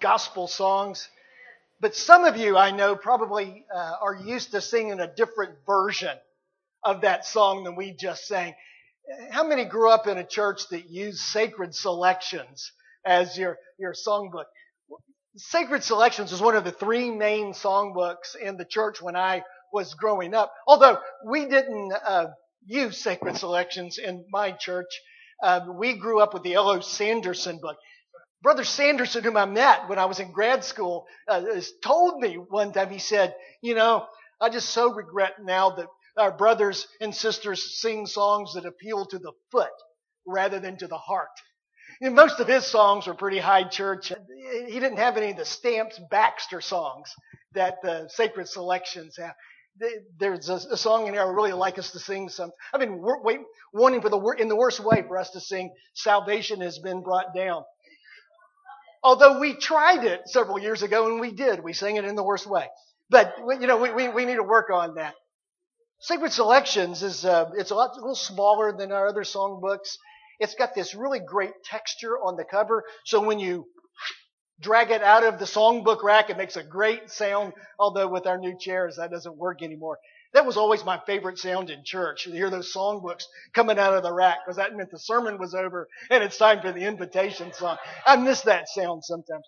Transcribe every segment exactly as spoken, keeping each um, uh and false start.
gospel songs. But some of you, I know, probably uh, are used to singing a different version of that song than we just sang. How many grew up in a church that used Sacred Selections as your, your songbook? Sacred Selections was one of the three main songbooks in the church when I was growing up. Although we didn't uh, use Sacred Selections in my church. Uh, we grew up with the L O Sanderson book. Brother Sanderson, whom I met when I was in grad school, uh, told me one time, he said, you know, I just so regret now that our brothers and sisters sing songs that appeal to the foot rather than to the heart. You know, most of his songs were pretty high church. He didn't have any of the Stamps Baxter songs that the Sacred Selections have. There's a, a song in there I would really like us to sing some. I've been wait, wanting for the in the worst way for us to sing "Salvation Has Been Brought Down." Although we tried it several years ago, and we did. We sang it in the worst way. But, you know, we, we, we need to work on that. Sacred Selections is uh, it's a, lot, a little smaller than our other songbooks. It's got this really great texture on the cover. So when you drag it out of the songbook rack, it makes a great sound. Although with our new chairs, that doesn't work anymore. That was always my favorite sound in church, to hear those songbooks coming out of the rack, because that meant the sermon was over and it's time for the invitation song. I miss that sound sometimes.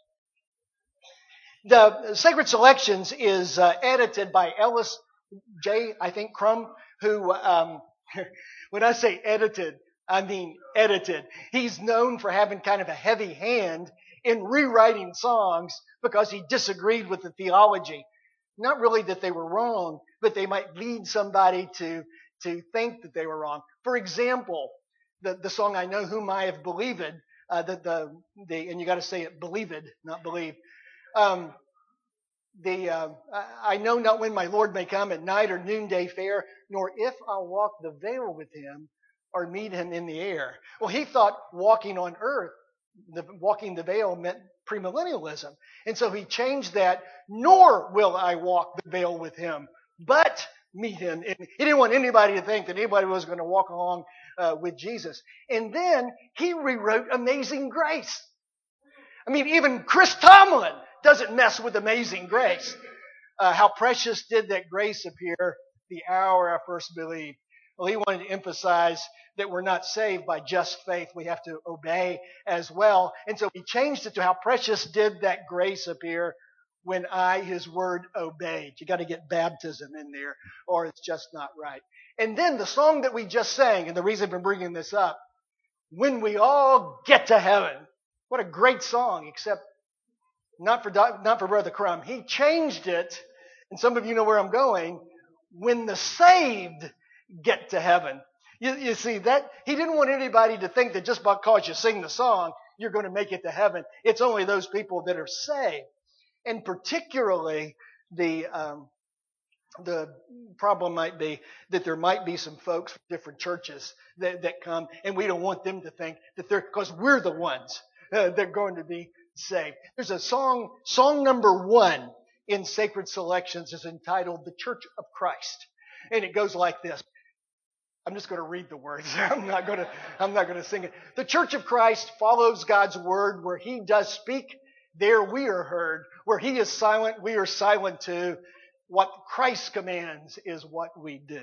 The Sacred Selections is uh, edited by Ellis J. I think Crum, who, um, when I say edited, I mean edited. He's known for having kind of a heavy hand in rewriting songs because he disagreed with the theology. Not really that they were wrong, but they might lead somebody to, to think that they were wrong. For example, the, the song I Know Whom I Have Believed, uh, the, the, the, and you got to say it believed, not believe. Um, the, uh, I know not when my Lord may come at night or noonday fair, nor if I'll walk the veil with him or meet him in the air. Well, he thought walking on earth, the, walking the veil meant premillennialism. And so he changed that, nor will I walk the veil with him, but meet him. And he didn't want anybody to think that anybody was going to walk along uh, with Jesus. And then he rewrote Amazing Grace. I mean, even Chris Tomlin doesn't mess with Amazing Grace. Uh, how precious did that grace appear the hour I first believed. Well, he wanted to emphasize that we're not saved by just faith. We have to obey as well. And so he changed it to how precious did that grace appear when I, his word, obeyed. You got to get baptism in there or it's just not right. And then the song that we just sang, and the reason for bringing this up, When We All Get to Heaven. What a great song, except not for, not for Brother Crum. He changed it, and some of you know where I'm going, when the saved get to heaven. You, you see, that he didn't want anybody to think that just because you sing the song, you're going to make it to heaven. It's only those people that are saved. And particularly, the um, the problem might be that there might be some folks from different churches that, that come, and we don't want them to think that they're, because we're the ones uh, that are going to be saved. There's a song, song number one in Sacred Selections is entitled The Church of Christ. And it goes like this. I'm just going to read the words. I'm not going to, I'm not going to sing it. The Church of Christ follows God's word. Where he does speak, there we are heard. Where he is silent, we are silent too. What Christ commands is what we do.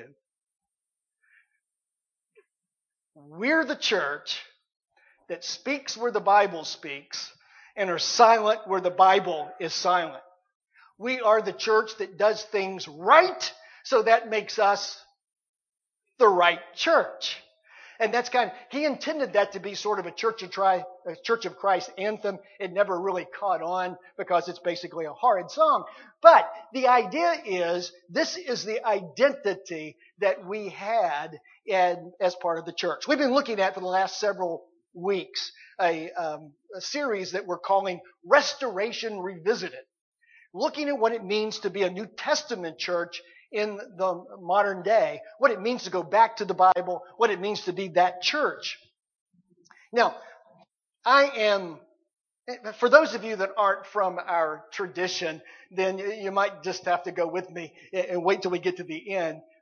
We're the church that speaks where the Bible speaks and are silent where the Bible is silent. We are the church that does things right, so that makes us the right church. And that's kind of, he intended that to be sort of a Church of, Tri, a Church of Christ anthem. It never really caught on because it's basically a horrid song. But the idea is, this is the identity that we had in, as part of the church. We've been looking at for the last several weeks a, um, a series that we're calling Restoration Revisited, looking at what it means to be a New Testament church in the modern day, what it means to go back to the Bible, what it means to be that church. Now, I am, for those of you that aren't from our tradition, then you might just have to go with me and wait till we get to the end.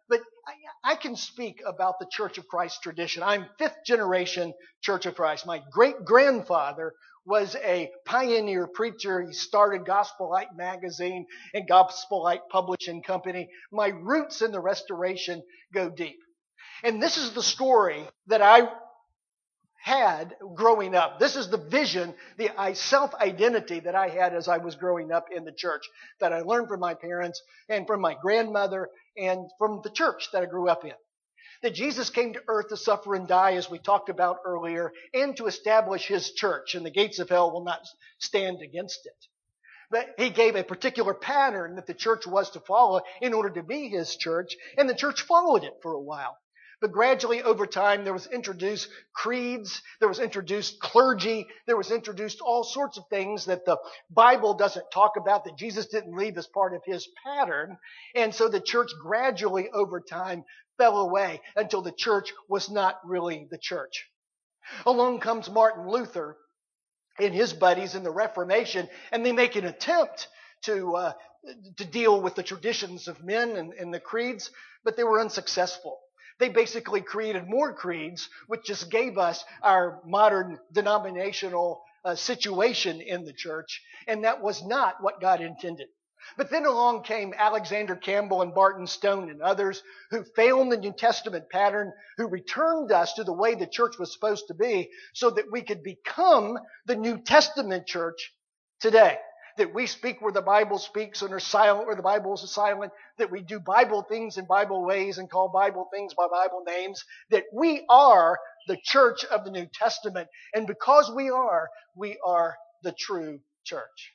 but I, I can speak about the Church of Christ tradition. I'm fifth generation Church of Christ. My great grandfather was a pioneer preacher. He started Gospel Light magazine and Gospel Light Publishing Company. My roots in the Restoration go deep. And this is the story that I had growing up. This is the vision, the self-identity that I had as I was growing up in the church, that I learned from my parents and from my grandmother and from the church that I grew up in. That Jesus came to earth to suffer and die, as we talked about earlier, and to establish His church, and the gates of hell will not stand against it. But He gave a particular pattern that the church was to follow in order to be His church, and the church followed it for a while. But gradually over time, there was introduced creeds, there was introduced clergy, there was introduced all sorts of things that the Bible doesn't talk about, that Jesus didn't leave as part of His pattern. And so the church gradually over time fell away until the church was not really the church. Along comes Martin Luther and his buddies in the Reformation, and they make an attempt to uh, to deal with the traditions of men and, and the creeds, but they were unsuccessful. They basically created more creeds, which just gave us our modern denominational uh, situation in the church, and that was not what God intended. But then along came Alexander Campbell and Barton Stone and others who found the New Testament pattern, who returned us to the way the church was supposed to be so that we could become the New Testament church today. That we speak where the Bible speaks and are silent where the Bible is silent. That we do Bible things in Bible ways and call Bible things by Bible names. That we are the church of the New Testament. And because we are, we are the true church.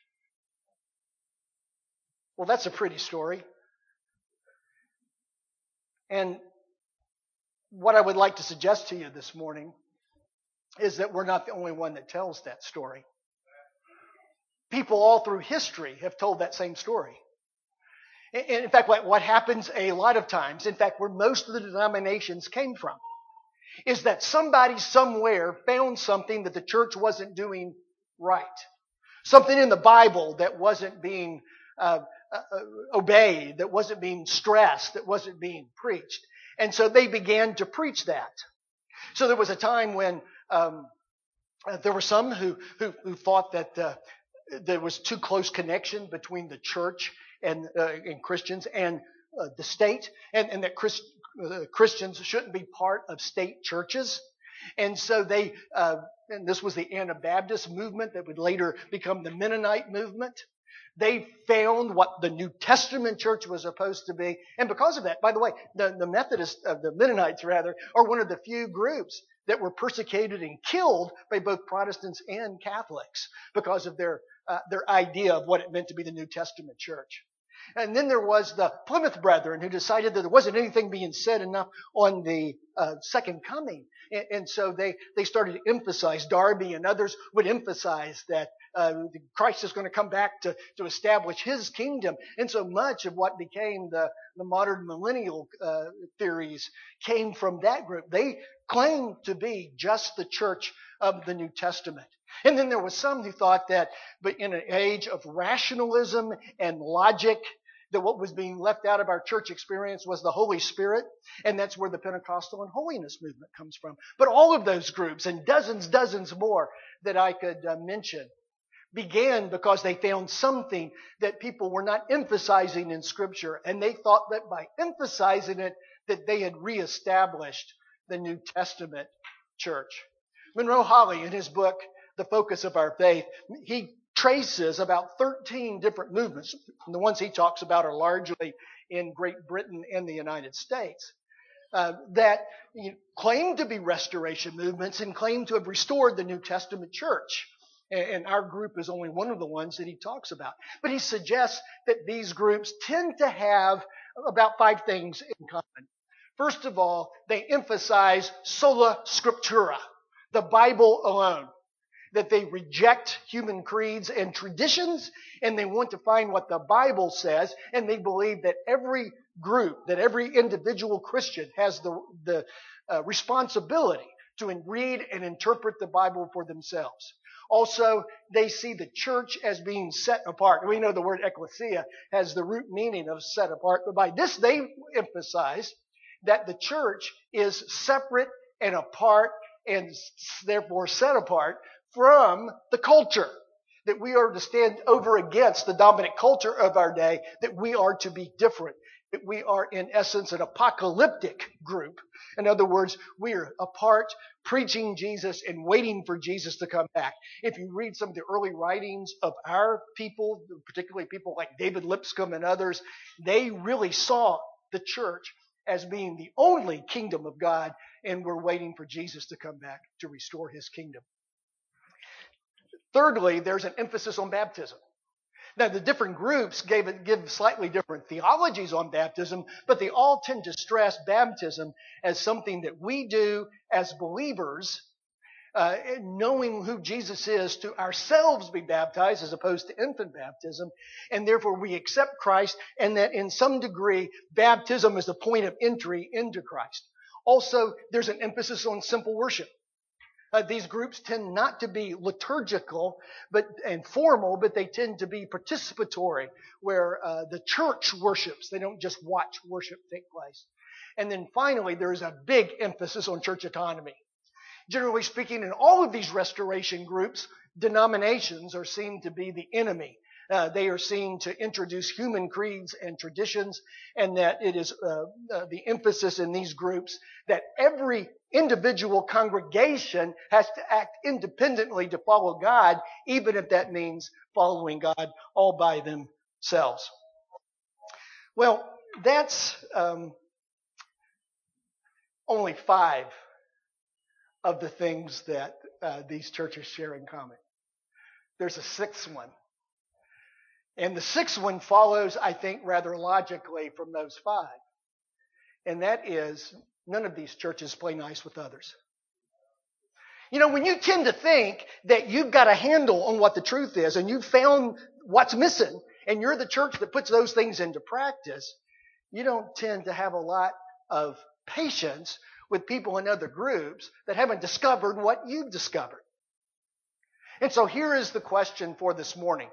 Well, that's a pretty story. And what I would like to suggest to you this morning is that we're not the only one that tells that story. People all through history have told that same story. And in fact, what happens a lot of times, in fact, where most of the denominations came from, is that somebody somewhere found something that the church wasn't doing right. Something in the Bible that wasn't being uh, uh, obeyed, that wasn't being stressed, that wasn't being preached. And so they began to preach that. So there was a time when um, uh, there were some who, who, who thought that uh, there was too close connection between the church and, uh, and Christians and uh, the state, and, and that Christ, uh, Christians shouldn't be part of state churches. And so they, uh, and this was the Anabaptist movement that would later become the Mennonite movement. They found what the New Testament church was supposed to be. And because of that, by the way, the, the Methodists, uh, the Mennonites rather, are one of the few groups that were persecuted and killed by both Protestants and Catholics because of their uh, their idea of what it meant to be the New Testament church. And then there was the Plymouth Brethren who decided that there wasn't anything being said enough on the uh, second coming. And, and so they, they started to emphasize, Darby and others would emphasize that uh, Christ is going to come back to, to establish His kingdom. And so much of what became the, the modern millennial uh, theories came from that group. They claimed to be just the church of the New Testament. And then there was some who thought that, but in an age of rationalism and logic, that what was being left out of our church experience was the Holy Spirit, and that's where the Pentecostal and holiness movement comes from. But all of those groups, and dozens, dozens more that I could uh, mention, began because they found something that people were not emphasizing in Scripture, and they thought that by emphasizing it, that they had reestablished the New Testament church. Monroe Holly, in his book, The Focus of Our Faith, he traces about thirteen different movements. And the ones he talks about are largely in Great Britain and the United States uh, that you know, claim to be restoration movements and claim to have restored the New Testament church. And our group is only one of the ones that he talks about. But he suggests that these groups tend to have about five things in common. First of all, they emphasize sola scriptura, the Bible alone. That they reject human creeds and traditions, and they want to find what the Bible says, and they believe that every group, that every individual Christian has the, the uh, responsibility to read and interpret the Bible for themselves. Also, they see the church as being set apart. We know the word ecclesia has the root meaning of set apart, but by this they emphasize that the church is separate and apart and therefore set apart from the culture. That we are to stand over against the dominant culture of our day, that we are to be different. That we are, in essence, an apocalyptic group. In other words, we are apart, preaching Jesus and waiting for Jesus to come back. If you read some of the early writings of our people, particularly people like David Lipscomb and others, they really saw the church as being the only kingdom of God, and we're waiting for Jesus to come back to restore his kingdom. Thirdly, there's an emphasis on baptism. Now, the different groups gave it, give slightly different theologies on baptism, but they all tend to stress baptism as something that we do as believers, uh, knowing who Jesus is, to ourselves be baptized as opposed to infant baptism, and therefore we accept Christ, and that in some degree, baptism is the point of entry into Christ. Also, there's an emphasis on simple worship. Uh, these groups tend not to be liturgical but and formal, but they tend to be participatory, where uh, the church worships. They don't just watch worship take place. And then finally, there is a big emphasis on church autonomy. Generally speaking, in all of these restoration groups, denominations are seen to be the enemy. Uh, they are seen to introduce human creeds and traditions, and that it is uh, uh, the emphasis in these groups that every individual congregation has to act independently to follow God, even if that means following God all by themselves. Well, that's um, only five of the things that uh, these churches share in common. There's a sixth one. And the sixth one follows, I think, rather logically from those five. And that is, none of these churches play nice with others. You know, when you tend to think that you've got a handle on what the truth is and you've found what's missing and you're the church that puts those things into practice, you don't tend to have a lot of patience with people in other groups that haven't discovered what you've discovered. And so here is the question for this morning.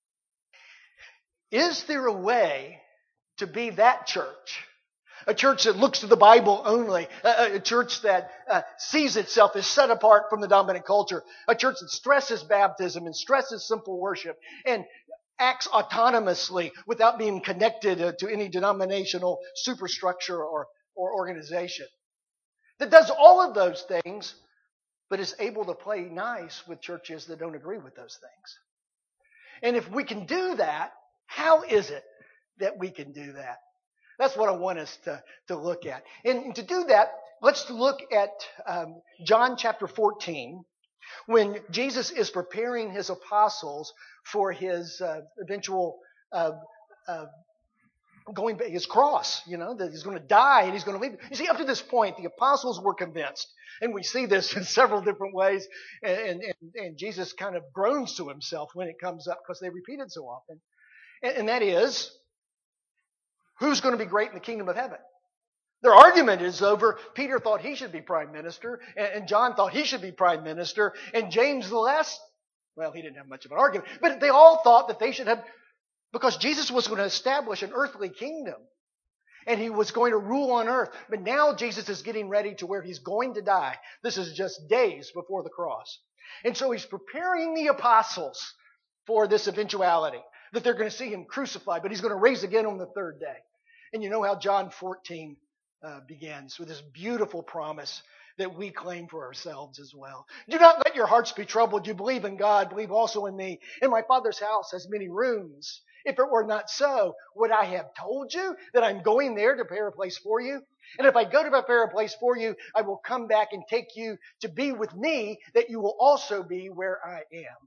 Is there a way to be that church? A church that looks to the Bible only. A, a church that uh, sees itself as set apart from the dominant culture. A church that stresses baptism and stresses simple worship and acts autonomously without being connected uh, to any denominational superstructure or, or organization. That does all of those things, but is able to play nice with churches that don't agree with those things. And if we can do that, how is it that we can do that? That's what I want us to, to look at. And to do that, let's look at um, John chapter fourteen, when Jesus is preparing his apostles for his uh, eventual uh, uh, going back, his cross, you know, that he's going to die and he's going to leave. You see, up to this point, the apostles were convinced. And we see this in several different ways. And, and, and Jesus kind of groans to himself when it comes up because they repeat it so often. And, and that is, who's going to be great in the kingdom of heaven? Their argument is over. Peter thought he should be prime minister, and, and John thought he should be prime minister, and James the less, well, he didn't have much of an argument, but they all thought that they should have, because Jesus was going to establish an earthly kingdom, and he was going to rule on earth. But now Jesus is getting ready to where he's going to die. This is just days before the cross. And so he's preparing the apostles for this eventuality, that they're going to see him crucified, but he's going to rise again on the third day. And you know how John fourteen uh, begins with this beautiful promise that we claim for ourselves as well. Do not let your hearts be troubled. You believe in God, believe also in me. In my Father's house has many rooms. If it were not so, would I have told you that I'm going there to prepare a place for you? And if I go to prepare a place for you, I will come back and take you to be with me, that you will also be where I am.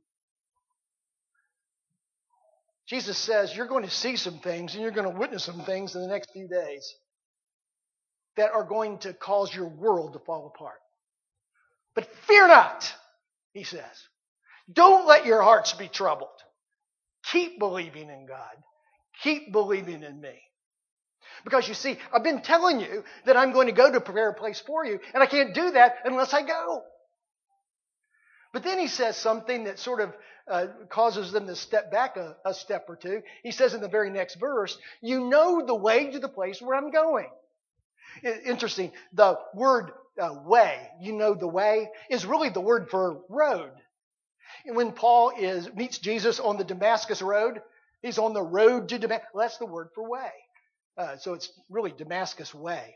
Jesus says you're going to see some things and you're going to witness some things in the next few days that are going to cause your world to fall apart. But fear not, he says. Don't let your hearts be troubled. Keep believing in God. Keep believing in me. Because you see, I've been telling you that I'm going to go to prepare a place for you, and I can't do that unless I go. But then he says something that sort of uh, causes them to step back a, a step or two. He says in the very next verse, you know the way to the place where I'm going. Interesting. The word uh, way, you know the way, is really the word for road. And when Paul is meets Jesus on the Damascus road, he's on the road to Damascus. Well, that's the word for way. Uh, so it's really Damascus way.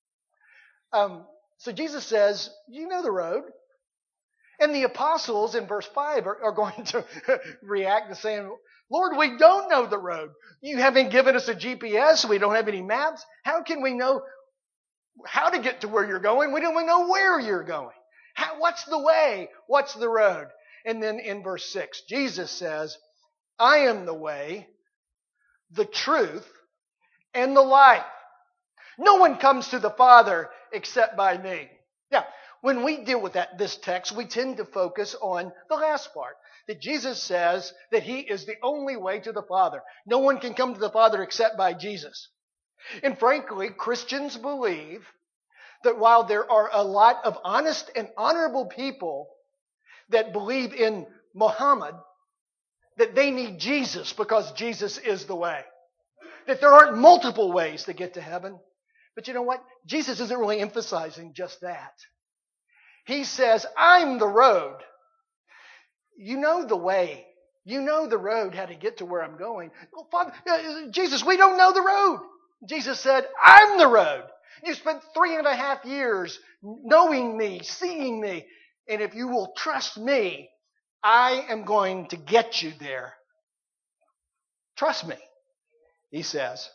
Um, so Jesus says, you know the road. And the apostles in verse five are, are going to react to saying, Lord, we don't know the road. You haven't given us a G P S. We don't have any maps. How can we know how to get to where you're going? We don't even know where you're going. How, what's the way? What's the road? And then in verse six, Jesus says, I am the way, the truth, and the life. No one comes to the Father except by me. Now, when we deal with that, this text, we tend to focus on the last part. That Jesus says that He is the only way to the Father. No one can come to the Father except by Jesus. And frankly, Christians believe that while there are a lot of honest and honorable people that believe in Muhammad, that they need Jesus because Jesus is the way. That there aren't multiple ways to get to heaven. But you know what? Jesus isn't really emphasizing just that. He says, I'm the road. You know the way. You know the road, how to get to where I'm going. Well, Father, uh, Jesus, we don't know the road. Jesus said, I'm the road. You spent three and a half years knowing me, seeing me. And if you will trust me, I am going to get you there. Trust me, he says.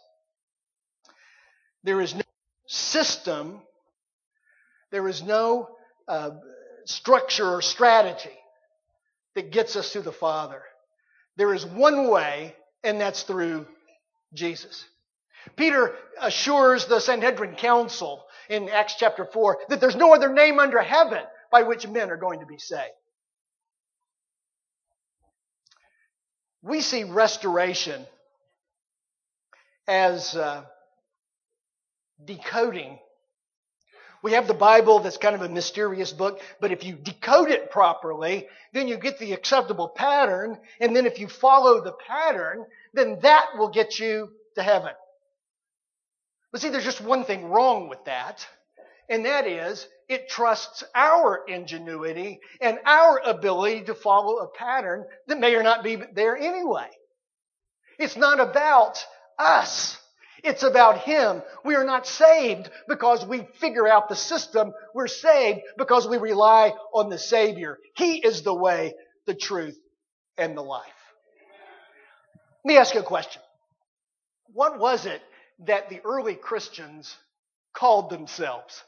There is no system. There is no uh, structure or strategy that gets us to the Father. There is one way, and that's through Jesus. Peter assures the Sanhedrin Council in Acts chapter four that there's no other name under heaven by which men are going to be saved. We see restoration as uh, decoding. We have the Bible that's kind of a mysterious book, but if you decode it properly, then you get the acceptable pattern, and then if you follow the pattern, then that will get you to heaven. But see, there's just one thing wrong with that, and that is it trusts our ingenuity and our ability to follow a pattern that may or not be there anyway. It's not about us. It's about Him. We are not saved because we figure out the system. We're saved because we rely on the Savior. He is the way, the truth, and the life. Let me ask you a question. What was it that the early Christians called themselves?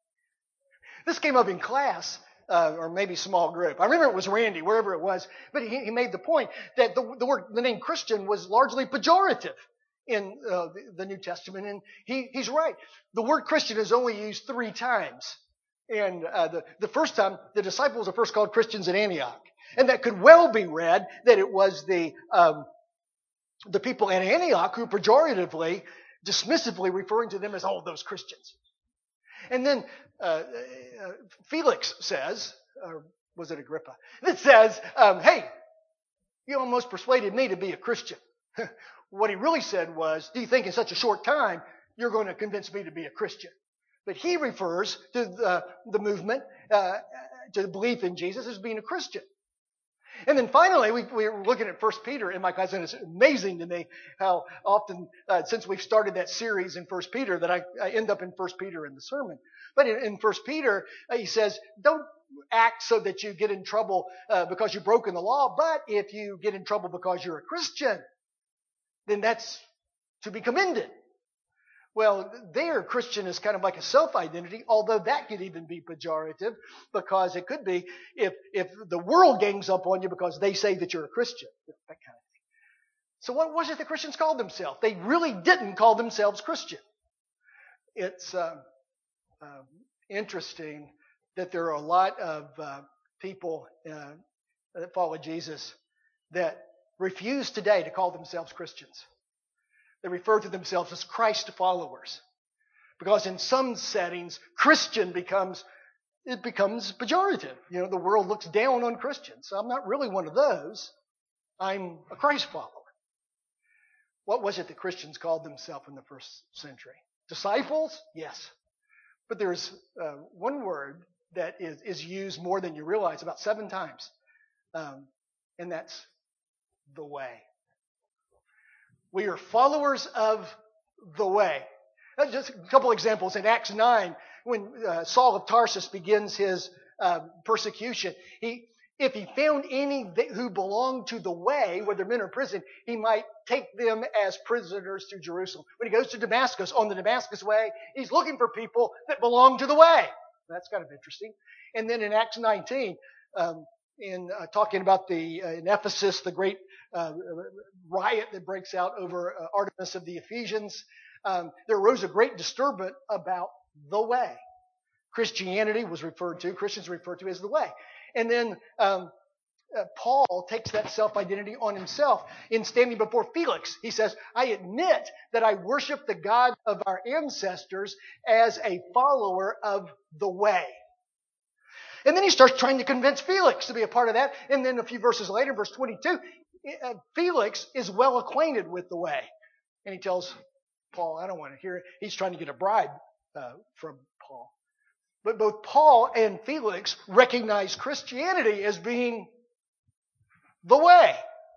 This came up in class, uh, or maybe small group. I remember it was Randy, wherever it was, but he, he made the point that the, the word, the name Christian was largely pejorative in uh, the, the New Testament, and he, he's right. The word Christian is only used three times. And uh, the, the first time, the disciples are first called Christians at Antioch. And that could well be read that it was the um, the people at Antioch who pejoratively, dismissively referring to them as, oh, those Christians. And then uh, uh, Felix says, or was it Agrippa, that says, um, hey, you almost persuaded me to be a Christian. What he really said was, do you think in such a short time you're going to convince me to be a Christian? But he refers to the, the movement, uh, to the belief in Jesus as being a Christian. And then finally, we, we were looking at First Peter in my class, and it's amazing to me how often, uh, since we've started that series in First Peter, that I, I end up in First Peter in the sermon. But in, in First Peter, uh, he says, don't act so that you get in trouble uh, because you've broken the law, but if you get in trouble because you're a Christian, then that's to be commended. Well, there, Christian is kind of like a self-identity, although that could even be pejorative, because it could be if, if the world gangs up on you because they say that you're a Christian, that kind of thing. So what was it the Christians called themselves? They really didn't call themselves Christian. It's uh, uh, interesting that there are a lot of uh, people uh, that follow Jesus that refuse today to call themselves Christians. They refer to themselves as Christ followers. Because in some settings, Christian becomes it becomes pejorative. You know, the world looks down on Christians. So I'm not really one of those. I'm a Christ follower. What was it that Christians called themselves in the first century? Disciples? Yes. But there's uh, one word that is, is used more than you realize, about seven times. Um, and that's the way. We are followers of the way. That's just a couple examples. In Acts nine, when uh, Saul of Tarsus begins his uh, persecution, he, if he found any who belonged to the way, whether men or prison, he might take them as prisoners to Jerusalem. When he goes to Damascus, on the Damascus way, he's looking for people that belong to the way. That's kind of interesting. And then in Acts nineteen, um, in uh, talking about the uh, in Ephesus, the great uh, riot that breaks out over uh, Artemis of the Ephesians, um, there arose a great disturbance about the way. Christianity was referred to, Christians referred to as the way. And then um, uh, Paul takes that self-identity on himself in standing before Felix. He says, I admit that I worship the God of our ancestors as a follower of the way. And then he starts trying to convince Felix to be a part of that. And then a few verses later, verse twenty-two, uh, Felix is well acquainted with the way. And he tells Paul, I don't want to hear it. He's trying to get a bribe uh, from Paul. But both Paul and Felix recognize Christianity as being the way.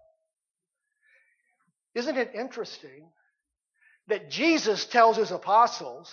Isn't it interesting that Jesus tells his apostles,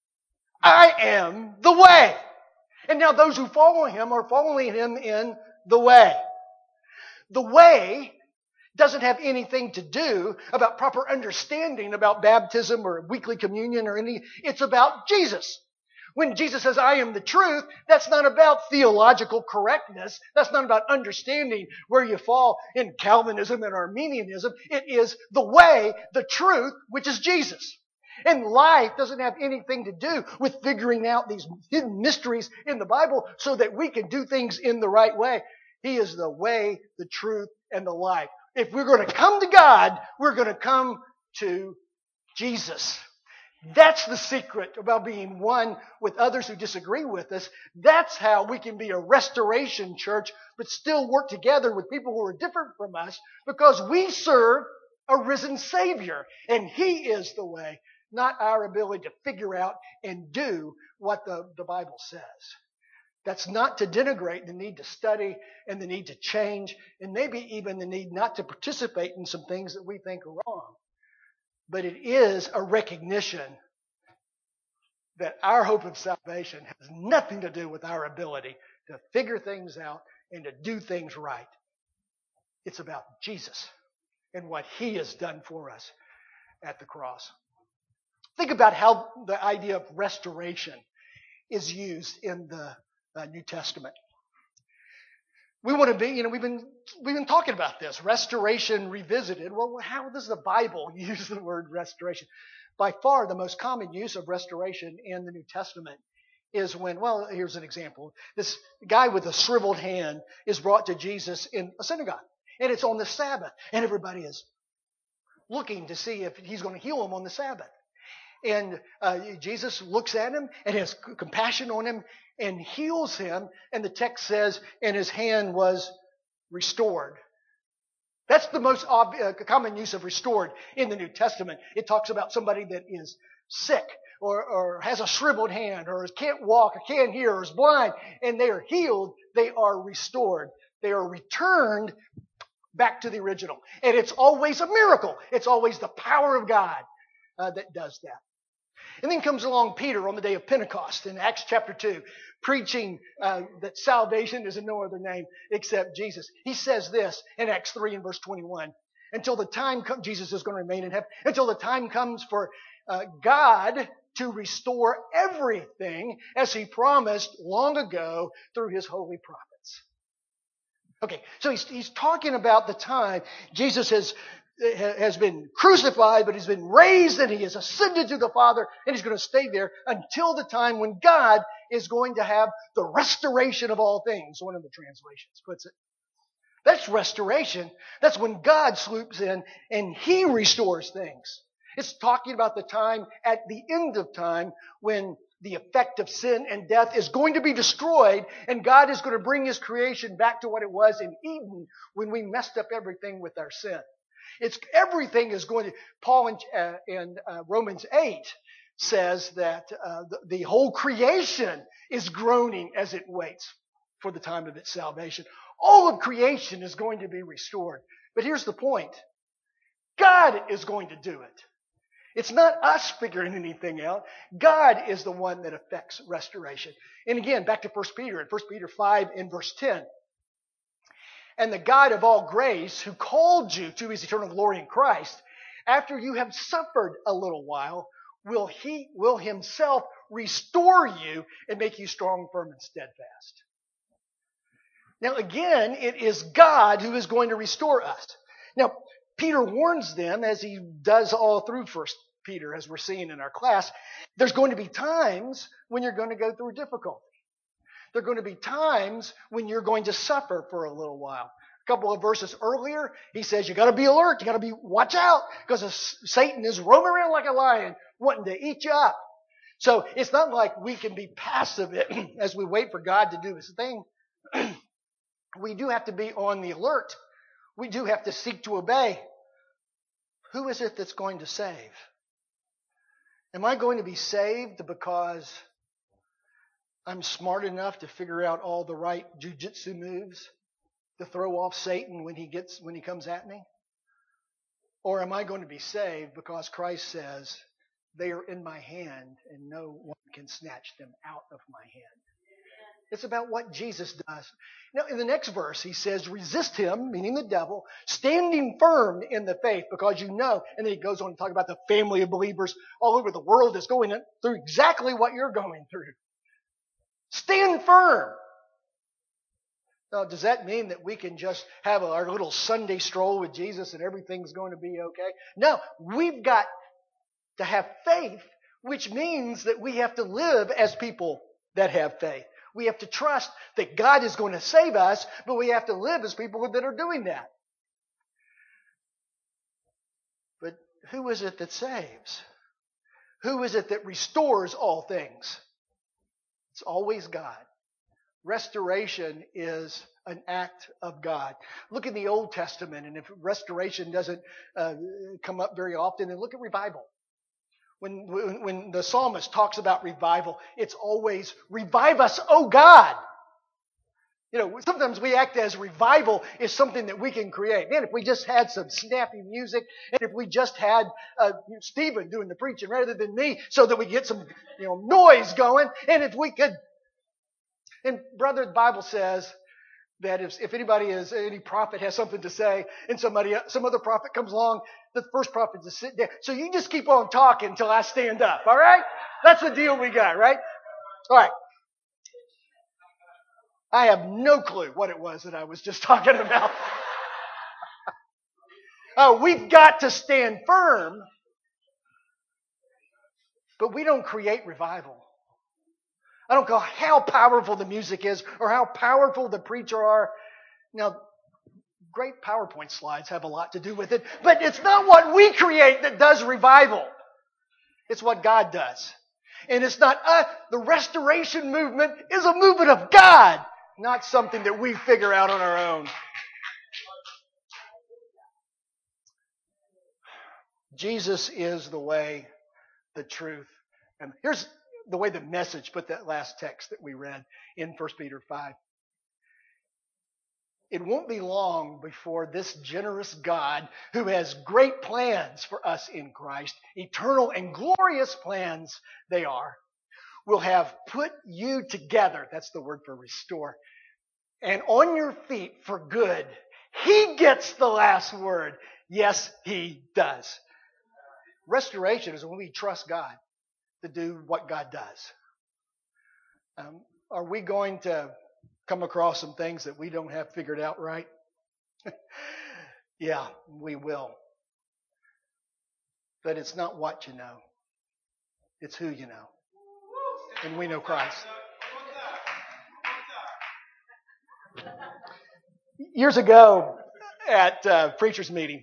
I am the way. And now those who follow him are following him in the way. The way doesn't have anything to do about proper understanding about baptism or weekly communion or any. It's about Jesus. When Jesus says, I am the truth, that's not about theological correctness. That's not about understanding where you fall in Calvinism and Arminianism. It is the way, the truth, which is Jesus. And life doesn't have anything to do with figuring out these hidden mysteries in the Bible so that we can do things in the right way. He is the way, the truth, and the life. If we're going to come to God, we're going to come to Jesus. That's the secret about being one with others who disagree with us. That's how we can be a restoration church, but still work together with people who are different from us, because we serve a risen Savior, and He is the way, not our ability to figure out and do what the, the Bible says. That's not to denigrate the need to study and the need to change, and maybe even the need not to participate in some things that we think are wrong. But it is a recognition that our hope of salvation has nothing to do with our ability to figure things out and to do things right. It's about Jesus and what He has done for us at the cross. Think about how the idea of restoration is used in the uh, New Testament. We want to be, you know, we've been we've been talking about this, restoration revisited. Well, how does the Bible use the word restoration? By far, the most common use of restoration in the New Testament is when, well, here's an example. This guy with a shriveled hand is brought to Jesus in a synagogue, and it's on the Sabbath, and everybody is looking to see if He's going to heal him on the Sabbath. And uh, Jesus looks at him and has compassion on him and heals him. And the text says, and his hand was restored. That's the most ob- uh, common use of restored in the New Testament. It talks about somebody that is sick or, or has a shriveled hand or can't walk or can't hear or is blind, and they are healed. They are restored. They are returned back to the original. And it's always a miracle. It's always the power of God uh, that does that. And then comes along Peter on the day of Pentecost in Acts chapter two, preaching uh, that salvation is in no other name except Jesus. He says this in Acts three and verse twenty-one. Until the time comes, Jesus is going to remain in heaven, until the time comes for uh, God to restore everything as He promised long ago through His holy prophets. Okay, so he's, he's talking about the time Jesus has has been crucified, but He's been raised and He has ascended to the Father, and He's going to stay there until the time when God is going to have the restoration of all things, one of the translations puts it. That's restoration. That's when God swoops in and He restores things. It's talking about the time at the end of time when the effect of sin and death is going to be destroyed, and God is going to bring His creation back to what it was in Eden when we messed up everything with our sin. It's everything is going to. Paul in, uh, in uh, Romans eight says that uh, the, the whole creation is groaning as it waits for the time of its salvation. All of creation is going to be restored. But here's the point. God is going to do it. It's not us figuring anything out. God is the one that affects restoration. And again, back to First Peter, in First Peter five in verse ten. And the God of all grace, who called you to His eternal glory in Christ, after you have suffered a little while, will He will Himself restore you and make you strong, firm, and steadfast. Now again, it is God who is going to restore us. Now, Peter warns them, as he does all through First Peter, as we're seeing in our class, there's going to be times when you're going to go through difficulty. There are going to be times when you're going to suffer for a little while. A couple of verses earlier, he says you got to be alert, you got to be watch out, because Satan is roaming around like a lion, wanting to eat you up. So it's not like we can be passive as we wait for God to do His thing. We do have to be on the alert. We do have to seek to obey. Who is it that's going to save? Am I going to be saved because I'm smart enough to figure out all the right jujitsu moves to throw off Satan when he gets when he comes at me? Or am I going to be saved because Christ says they are in my hand and no one can snatch them out of my hand? It's about what Jesus does. Now, in the next verse, he says, resist him, meaning the devil, standing firm in the faith, because you know. And then he goes on to talk about the family of believers all over the world that's going through exactly what you're going through. Stand firm. Now, does that mean that we can just have our little Sunday stroll with Jesus and everything's going to be okay? No, we've got to have faith, which means that we have to live as people that have faith. We have to trust that God is going to save us, but we have to live as people that are doing that. But who is it that saves? Who is it that restores all things? It's always God. Restoration is an act of God. Look in the Old Testament, and if restoration doesn't uh, come up very often, then look at revival. When, when, when the psalmist talks about revival, it's always, revive us, oh God. You know, sometimes we act as revival is something that we can create. Man, if we just had some snappy music, and if we just had uh, Stephen doing the preaching rather than me, so that we get some, you know, noise going, and if we could. And brother, the Bible says that if, if anybody is, any prophet has something to say, and somebody, some other prophet comes along, the first prophet to sit down. So you just keep on talking until I stand up, all right? That's the deal we got, right? All right. I have no clue what it was that I was just talking about. Oh, we've got to stand firm, but we don't create revival. I don't care how powerful the music is or how powerful the preacher are. Now, great PowerPoint slides have a lot to do with it, but it's not what we create that does revival. It's what God does. And it's not us. The restoration movement is a movement of God, not something that we figure out on our own. Jesus is the way, the truth, and here's the way the Message put that last text that we read in First Peter five. It won't be long before this generous God, who has great plans for us in Christ, eternal and glorious plans they are, will have put you together. That's the word for restore. And on your feet for good. He gets the last word. Yes, He does. Restoration is when we trust God to do what God does. Um, are we going to come across some things that we don't have figured out right? Yeah, we will. But it's not what you know. It's who you know. And we know Christ. Years ago at uh, preacher's meeting,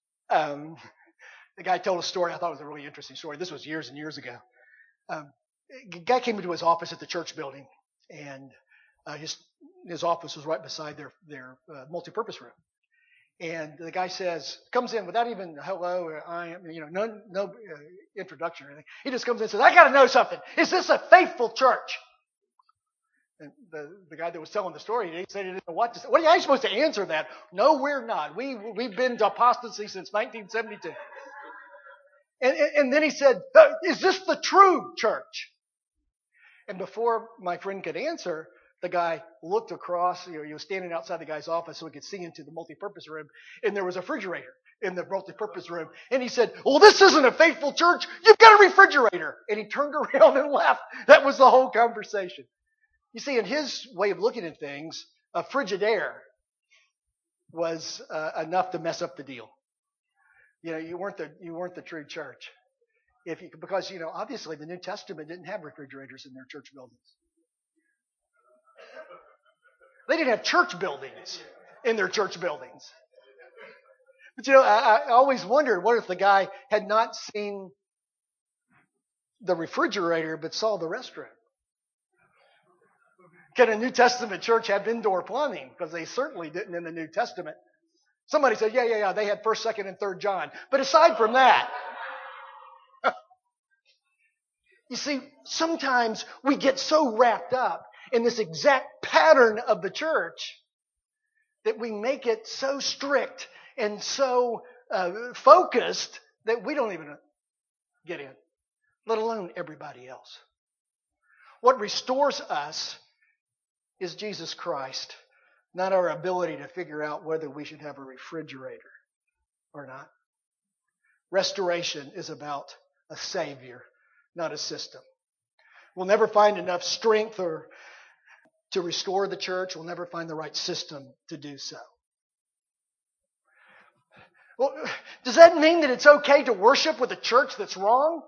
um, the guy told a story. I thought it was a really interesting story. This was years and years ago. Um, a guy came into his office at the church building, and uh, his his office was right beside their their uh, multipurpose room. And the guy says, comes in without even hello, or I am, you know, no no uh, introduction or anything. He just comes in and says, "I got to know something. Is this a faithful church?" And the, the guy that was telling the story, he said he didn't know what to say. What are you supposed to answer that? No, we're not. We we've been to apostasy since nineteen seventy-two. And, and, and then he said, "Is this the true church?" And before my friend could answer, the guy looked across. You know, he was standing outside the guy's office so he could see into the multipurpose room, and there was a refrigerator in the multipurpose room. And he said, "Well, this isn't a faithful church. You've got a refrigerator." And he turned around and left. That was the whole conversation. You see, in his way of looking at things, a Frigidaire was uh, enough to mess up the deal. You know, you weren't the you weren't the true church, if you, because you know obviously the New Testament didn't have refrigerators in their church buildings. They didn't have church buildings in their church buildings. But you know, I, I always wondered, what if the guy had not seen the refrigerator but saw the restroom? Can a New Testament church have indoor plumbing? Because they certainly didn't in the New Testament. Somebody said, yeah, yeah, yeah, they had first, second, and third John. But aside from that, you see, sometimes we get so wrapped up in this exact pattern of the church that we make it so strict and so uh, focused that we don't even get in, let alone everybody else. What restores us is Jesus Christ, not our ability to figure out whether we should have a refrigerator or not. Restoration is about a Savior, not a system. We'll never find enough strength or to restore the church. We'll never find the right system to do so. Well, does that mean that it's okay to worship with a church that's wrong?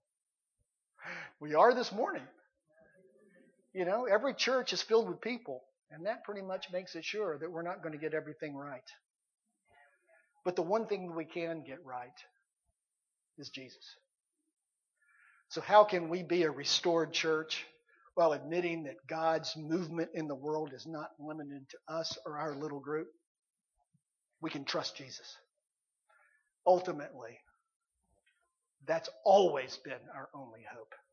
We are this morning. You know, every church is filled with people, and that pretty much makes it sure that we're not going to get everything right. But the one thing we can get right is Jesus. So how can we be a restored church while admitting that God's movement in the world is not limited to us or our little group? We can trust Jesus. Ultimately, that's always been our only hope.